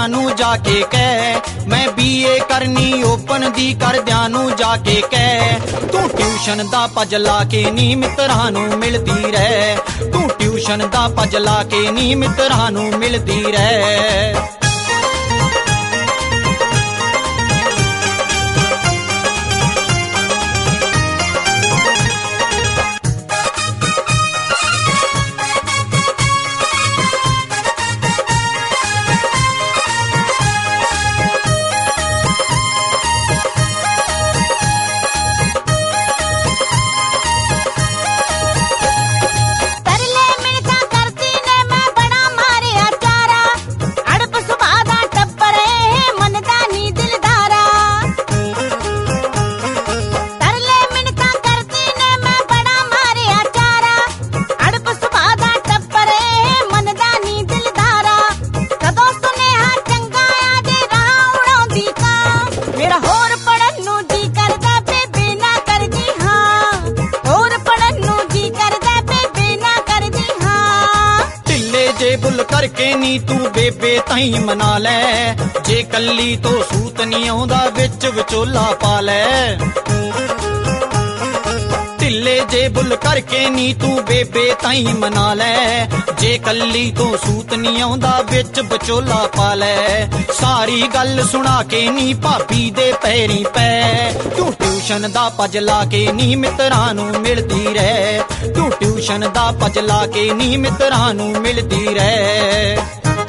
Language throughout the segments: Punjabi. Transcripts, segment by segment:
ਯਾਰਾਂ ਨੂੰ ਜਾ ਕੇ ਕਹਿ, ਮੈਂ BA ਕਰਨੀ ਓਪਨ ਦੀ ਕਰਦਿਆਂ ਨੂੰ ਜਾ ਕੇ ਕਹਿ। ਤੂੰ ਟਿਊਸ਼ਨ ਦਾ ਭੱਜ ਲਾ ਕੇ ਨੀ ਮਿੱਤਰਾਂ ਨੂੰ ਮਿਲਦੀ ਰਹਿ, ਤੂੰ ਟਿਊਸ਼ਨ ਦਾ ਭੱਜ ਲਾ ਕੇ ਨੀ ਮਿੱਤਰਾਂ ਨੂੰ ਮਿਲਦੀ ਰਹਿ। ਬੁੱਲ ਕਰਕੇ ਨੀ ਤੂੰ ਬੇਬੇ ਤਾਈਂ ਮਨਾ ਲੈ, ਜੇ ਕੱਲੀ ਤੋਂ ਸੂਤ ਨੀ ਆਉਂਦਾ ਵਿੱਚ ਵਿਚੋਲਾ ਪਾ ਲੈ। ਢਿੱਲੇ ਜੇ ਬੁੱਲ ਕਰਕੇ ਨੀ ਤੂੰ ਬੇਬੇ ਤਾਈਂ ਮਨਾ ਲੈ, ਜੇ ਕੱਲੀ ਤੋਂ ਸੂਤ ਨੀ ਆਉਂਦਾ ਵਿੱਚ ਵਿਚੋਲਾ ਪਾ ਲੈ। ਸਾਰੀ ਗੱਲ ਸੁਣਾ ਕੇ ਨੀ ਭਾਬੀ ਦੇ ਪੈਰੀਂ ਪੈ, ਤੂੰ ਟਿਊਸ਼ਨ ਦਾ ਭੱਜ ਲਾ ਕੇ ਨੀ ਮਿੱਤਰਾਂ ਨੂੰ ਮਿਲਦੀ ਰਹਿ, ਤੂੰ ਟਿਊਸ਼ਨ ਦਾ ਭੱਜ ਲਾ ਕੇ ਨੀ ਮਿੱਤਰਾਂ ਨੂੰ ਮਿਲਦੀ ਰਹਿ।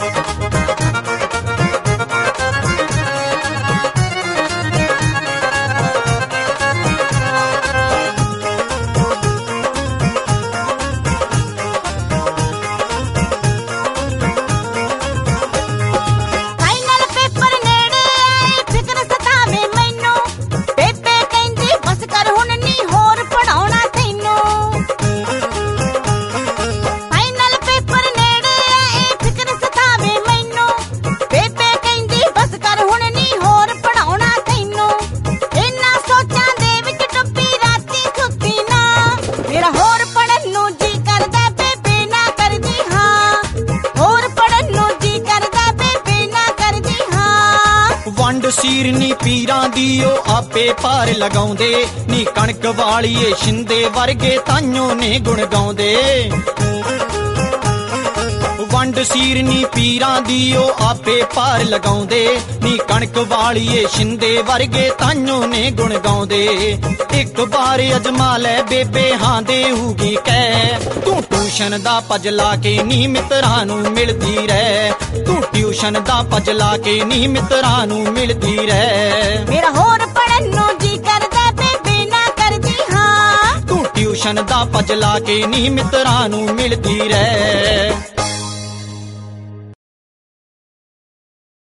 ਵੰਡ ਸੀਰ ਨੀ ਪੀਰਾਂ ਦੀ ਉਹ ਆਪੇ ਪਾਰ ਲਗਾਉਂਦੇ, ਨੀ ਕਣਕ ਵਾਲੀਏ ਸ਼ਿੰਦੇ ਵਰਗੇ ਤਾਈਓ ਨੇ ਗੁਣ ਗਾਉਂਦੇ। ਵੰਡ ਸੀਰ ਨੀ ਪੀਰਾਂ ਦੀ ਉਹ ਆਪੇ ਪਾਰ ਲਗਾਉਂਦੇ, ਨੀ ਕਣਕ ਵਾਲੀਏ ਸ਼ਿੰਦੇ ਵਰਗੇ ਤਾਈਓ ਨੇ ਗੁਣ ਗਾਉਂਦੇ। ਇੱਕ ਵਾਰ ਅਜਮਾ ਲੈ ਬੇਬੇ ਹਾਂ ਦੇਊਗੀ ਕਹਿ, ਤੂੰ ਟਿਊਸ਼ਨ ਦਾ ਭੱਜ ਲਾ ਕੇ ਨੀ ਮਿੱਤਰਾਂ ਨੂੰ ਮਿਲਦੀ ਰਹਿ, ਤੂੰ ਟਿਊਸ਼ਨ ਦਾ ਭੱਜ ਲਾ ਕੇ ਨੀ ਮਿੱਤਰਾਂ ਨੂੰ ਮਿਲਦੀ ਰਹਿ। ਮੇਰਾ ਹੋਰ ਪੜਨ ਨੂੰ ਜੀ ਕਰਦਾ ਬੇਬੇ ਨਾ ਕਰਦੀ ਹਾਂ, ਤੂੰ ਟਿਊਸ਼ਨ ਦਾ ਭੱਜ ਲਾ ਕੇ ਨੀ ਮਿੱਤਰਾਂ ਨੂੰ ਮਿਲਦੀ ਰਹਿ।